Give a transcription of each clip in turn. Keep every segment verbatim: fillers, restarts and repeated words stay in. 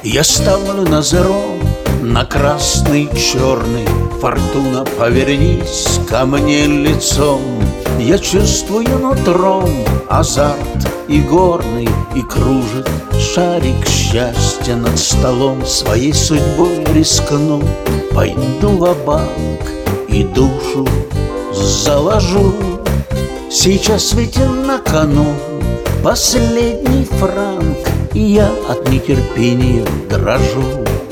Я ставлю на зеро, на красный, черный. Фортуна, повернись ко мне лицом. Я чувствую нутром азарт и горный, и кружит шарик счастья над столом. Своей судьбой рискну, пойду ва-банк и душу заложу. Сейчас ведь на кону последний франк, и я от нетерпения дрожу.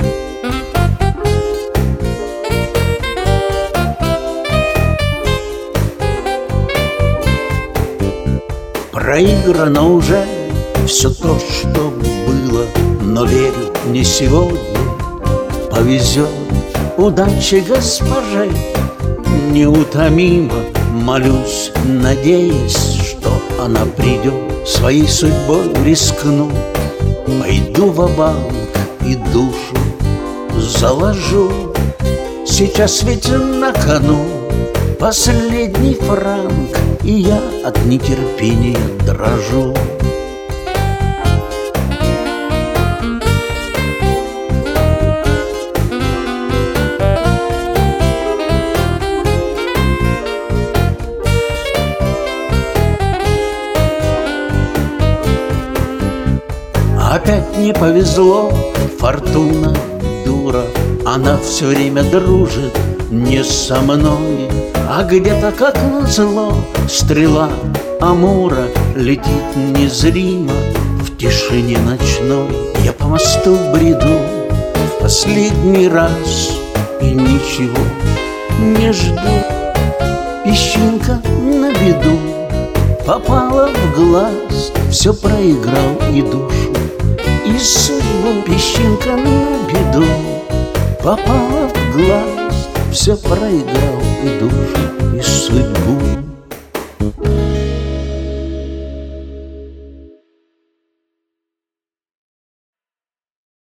Проиграно уже все то, что было, но верю, не сегодня повезет. Удачи госпоже неутомимо молюсь, надеясь, что она придет. Своей судьбой рискну, пойду ва-банк и душу заложу. Сейчас ведь на кону последний франк, и я от нетерпения дрожу. Опять не повезло, фортуна дура. Она все время дружит не со мной, а где-то, как назло, стрела Амура летит незримо в тишине ночной. Я по мосту бреду в последний раз и ничего не жду. Песчинка на беду попала в глаз, все проиграл и душу, и судьбу. Песчинка на беду попала в глаз, все проиграл и душу, и